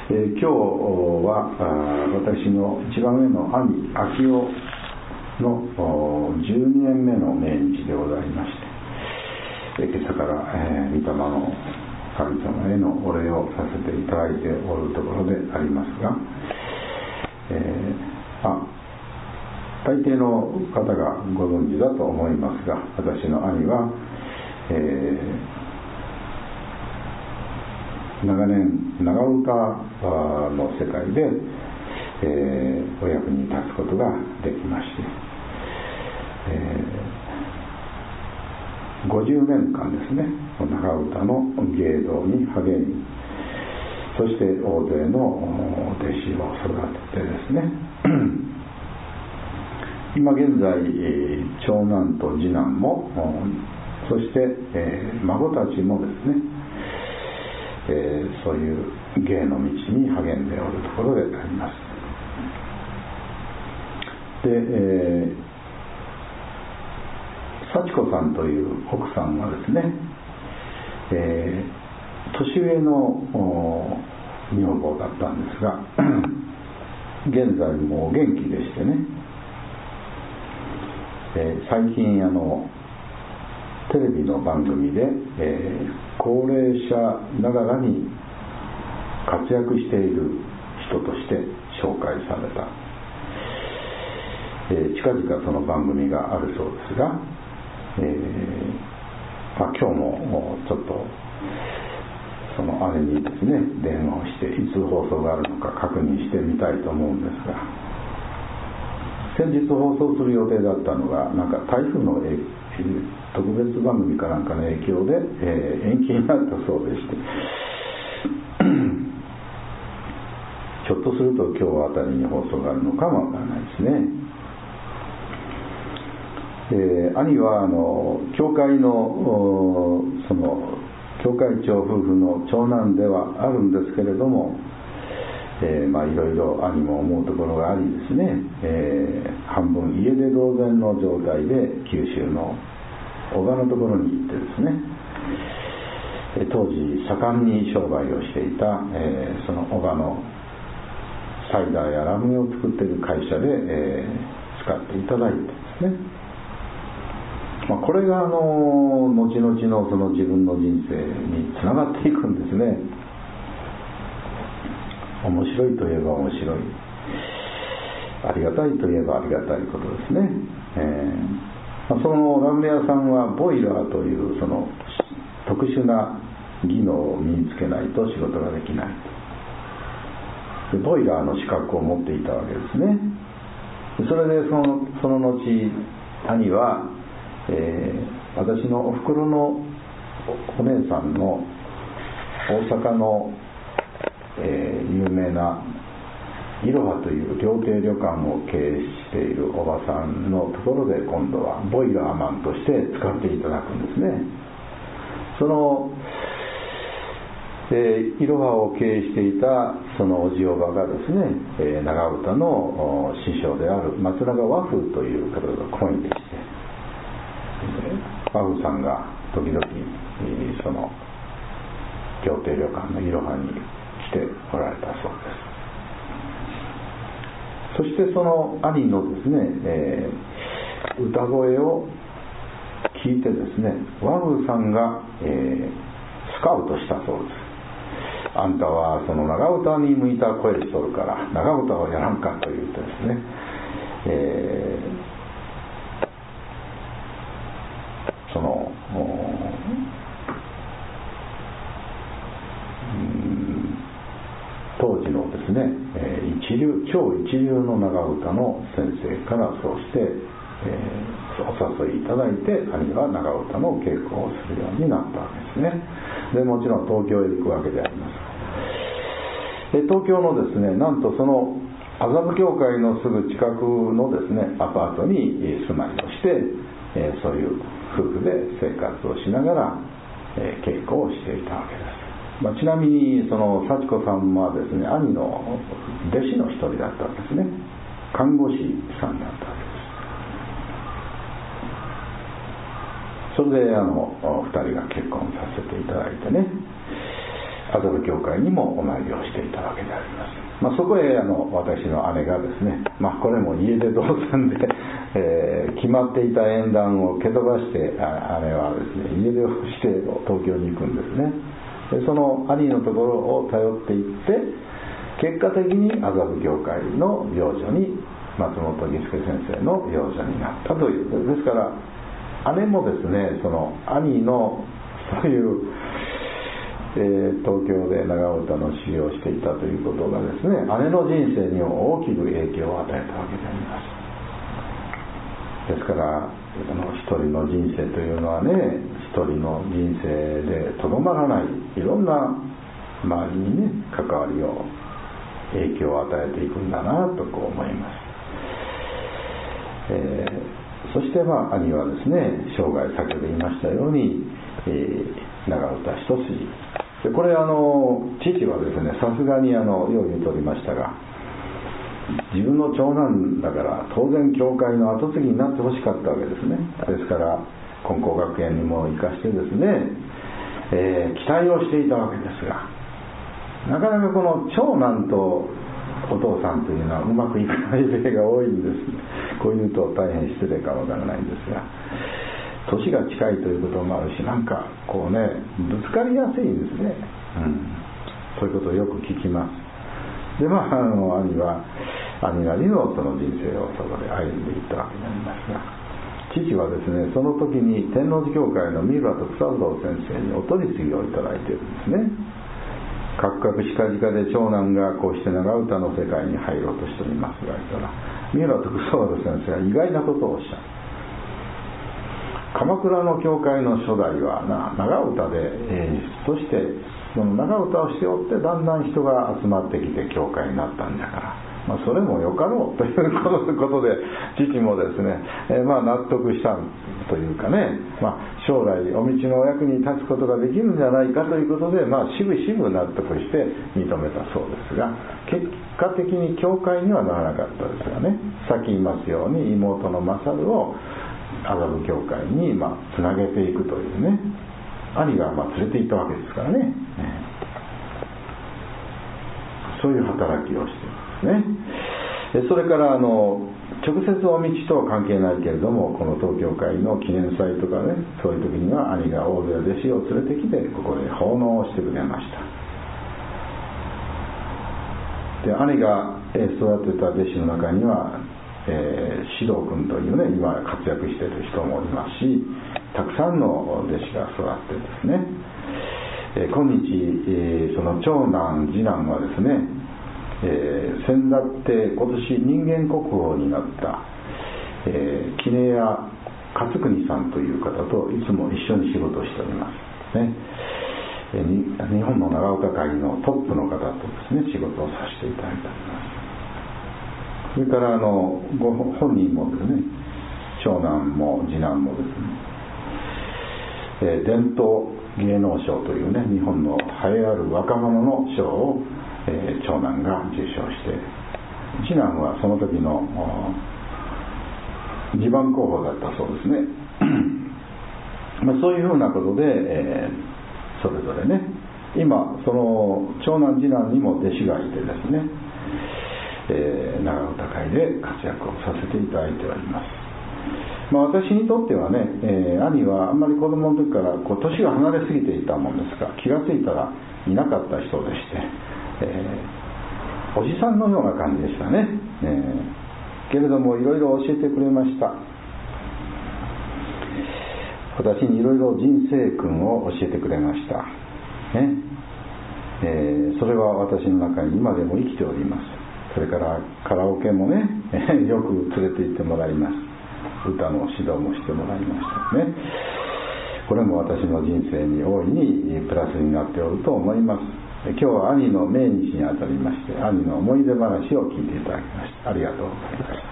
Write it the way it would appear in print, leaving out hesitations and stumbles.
今日は私の一番上の兄昭夫の12年目の命日でございまして、今朝から御霊の神様へのお礼をさせていただいておるところでありますが、大抵の方がご存知だと思いますが、私の兄は、長年長唄の世界で、お役に立つことができまして、50年間ですね、長唄の芸道に励み、そして大勢の弟子を育ててですね今現在長男と次男もそして、孫たちもですね、そういう芸の道に励んでおるところであります。で、幸子さんという奥さんはですね、年上の女房だったんですが現在もお元気でしてね、最近テレビの番組で、高齢者ながらに活躍している人として紹介された、近々その番組があるそうですが、今日もちょっとその姉にですね電話をしていつ放送があるのか確認してみたいと思うんですが、先日放送する予定だったのがなんか台風の特別番組かなんかの影響で、延期になったそうでしてひょっとすると今日あたりに放送があるのかもわからないですね。兄は教会のその教会長夫婦の長男ではあるんですけれども、いろいろ兄も思うところがありですね、半分家出同然の状態で九州の小川のところに行ってですね、当時盛んに商売をしていた、その小川のサイダーやラムネを作っている会社で、使っていただいてですね、これが後々のその自分の人生につながっていくんですね。面白いといえば面白い、ありがたいといえばありがたいことですね。そのラムネ屋さんはボイラーというその特殊な技能を身につけないと仕事ができないで、ボイラーの資格を持っていたわけですね。それでその後兄は、私のおふくろのお姉さんの大阪の、有名ないろはという料亭旅館を経営しているおばさんのところで今度はボイラーマンとして使っていただくんですね。そのいろはを経営していたそのおじおばがですね、長唄の師匠である松永和風という方が懇意でして、和風さんが時々その料亭旅館のいろはに来ておられたそうです。そしてその兄のですね、歌声を聞いてですね、和風さんが、スカウトしたそうです。あんたはその長唄に向いた声しとるから長唄をやらんかと言ってですね、その当時のですね、超一流の長唄の先生からそうして、お誘いいただいて兄は長唄の稽古をするようになったわけですね。でもちろん東京へ行くわけであります。で東京のですね、なんとその麻布教会のすぐ近くのですねアパートに住まいをして、そういう夫婦で生活をしながら、稽古をしていたわけです。ちなみにその幸子さんはですね、兄の弟子の一人だったんですね。看護師さんだったわけです。それで2人が結婚させていただいてね、 麻布教会にもお参りをしていたわけであります。そこへ私の姉がですね、これも家出同然で、決まっていた縁談を蹴飛ばして、姉はですね家出をして東京に行くんですね。でその兄のところを頼っていって、結果的に麻布教会の養女に松本義輔先生の養女になったという。ですから姉もですね、その兄のそういう東京で長唄の修行をしていたということがですね、姉の人生にも大きく影響を与えたわけであります。ですから一人の人生というのはね、一人の人生でとどまらない、いろんな周りにね関わりを影響を与えていくんだなとこう思います。そして兄はですね、生涯先ほど言いましたように、長唄一筋で、これ父はですね、さすがによう言うとりましたが、自分の長男だから当然教会の跡継ぎになってほしかったわけですね。ですから金光学園にも行かしてですね、期待をしていたわけですが、なかなかこの長男とお父さんというのはうまくいかない例が多いんです。こういうと大変失礼かわからないんですが、年が近いということもあるし、なんかこうねぶつかりやすいんですね、そういうことをよく聞きます。で兄は兄なりのその人生をそこで歩んでいったわけになりますが、父はですね、その時に天王寺教会の三浦徳三郎先生にお取り次ぎをいただいているんですね。かくかくしかじかで長男がこうして長唄の世界に入ろうとしておりますが、三浦徳三郎先生は意外なことをおっしゃる。鎌倉の教会の初代は長唄でそしてその長唄をしておってだんだん人が集まってきて教会になったんだから、それもよかろうということで父もですね、納得したというかね、将来お道のお役に立つことができるんじゃないかということで、しぶしぶ納得して認めたそうですが、結果的に教会にはならなかったですがね、さっき言いますように妹の勝を麻布教会につなげていくというね、兄が連れて行ったわけですからね、そういう働きをしていますね。それから直接お道とは関係ないけれども、この東教会の記念祭とかね、そういう時には兄が大勢弟子を連れてきてここで奉納をしてくれました。で兄が育てた弟子の中には獅童君というね、今活躍している人もおりますし、たくさんの弟子が育ってですね、今日その長男次男はですね、先だって今年人間国宝になった杵屋勝国さんという方といつも一緒に仕事をしておりますね。日本の長唄界のトップの方とですね仕事をさせていただいております。それからご本人もですね、長男も次男もですね、伝統芸能賞というね、日本の栄えある若者の賞を、長男が受賞して、次男はその時の2番候補だったそうですね。そういうふうなことで、それぞれね、今その長男次男にも弟子がいてですね、長唄会で活躍をさせていただいております。私にとってはね、兄はあんまり子供の時から年が離れすぎていたもんですが、気がついたらいなかった人でして、おじさんのような感じでしたね。けれどもいろいろ教えてくれました。私にいろいろ人生訓を教えてくれました、ね。それは私の中に今でも生きております。それからカラオケもねよく連れて行ってもらいます。歌の指導もしてもらいましたね。これも私の人生に大いにプラスになっておると思います。今日は兄の命日にあたりまして、兄の思い出話を聞いていただきました。ありがとうございました。